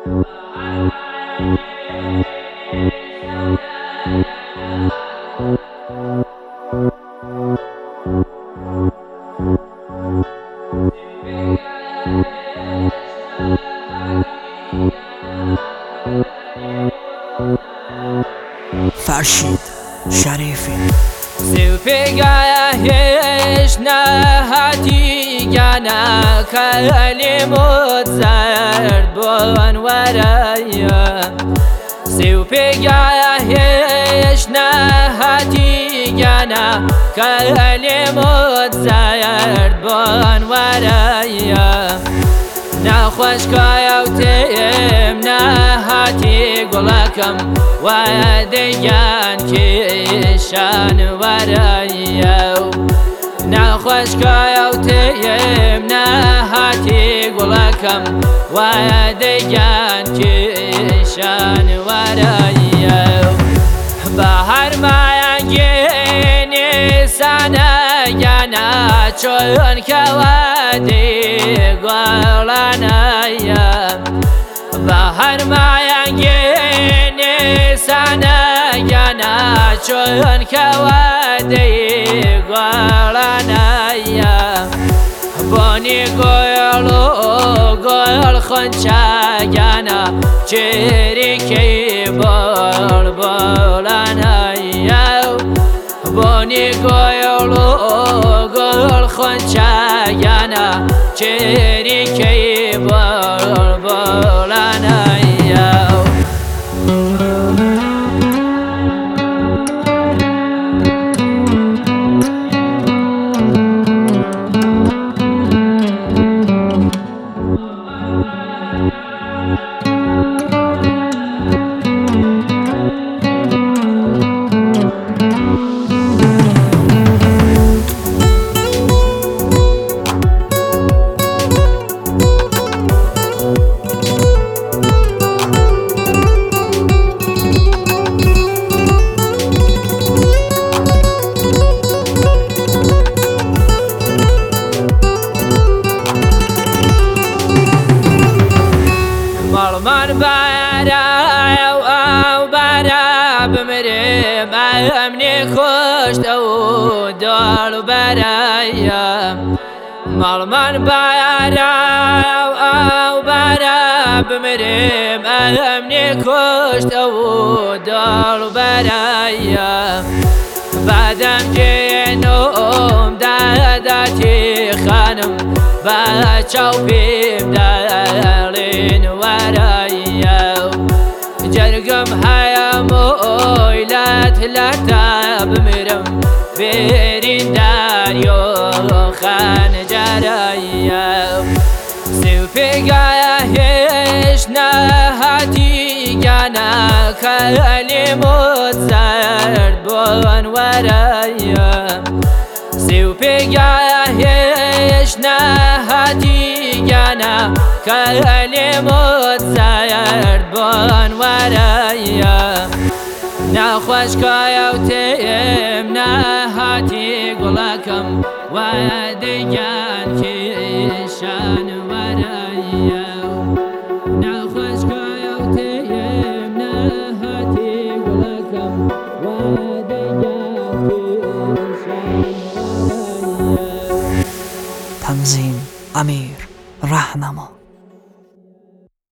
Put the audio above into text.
فرشید شریفی سوپگاهش نهاتی گنا کلمات زرد بان ورایم سوپگاهش نهاتی گنا کلمات زرد بان ورایم نخوش کایوتیم نهاتی گلکم و دیگان کشان ورایو نخوش کایوتیم نهاتی گلکم و دیگان کشان ورایو بهر مایگینی سنه گنا چون کوادی گلانایم بهر مایگینی سنه گنا چون کوادی گلانایم بانی گلو گل خونچه گنا چریکی بال بالانایم بانی گلو گل خونچه گنا چریکی بال بالانایم من برای او برای بمرم امنی کشت او دار برایم مال من برای او برای بمرم امنی کشت او دار برایم بعدم جنوم دادتی خانم بچه بیم دارین ورایم جرگم هایم اویلت لتا بمرم برین داریو خان جرایم سوپگاهش نهاتی گنا کلمات زرد بان ورایم سوپگاهش نهاتی گنا کلمات زرد بان ورایم نخوش کایوتیم نهاتی گلکم و دیگان کشان ورایم نخوش کایوتیم نهاتی گلکم و دیگان کشان ورایم تنظیم امیر رهنما.